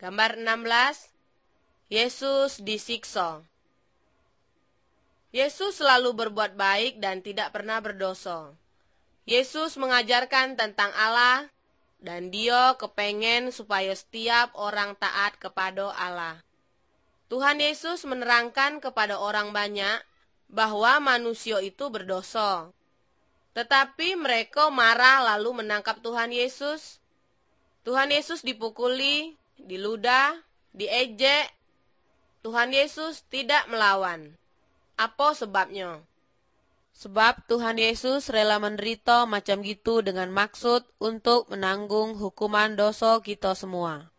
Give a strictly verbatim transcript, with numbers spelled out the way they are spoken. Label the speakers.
Speaker 1: Gambar enam belas. Yesus disiksa. Yesus selalu berbuat baik dan tidak pernah berdosa. Yesus mengajarkan tentang Allah dan Dia kepengen supaya setiap orang taat kepada Allah. Tuhan Yesus menerangkan kepada orang banyak bahwa manusia itu berdosa. Tetapi mereka marah lalu menangkap Tuhan Yesus. Tuhan Yesus dipukuli, diludah, diejek. Tuhan Yesus tidak melawan. Apa sebabnya? Sebab Tuhan Yesus rela menderita macam gitu dengan maksud untuk menanggung hukuman dosa kita semua.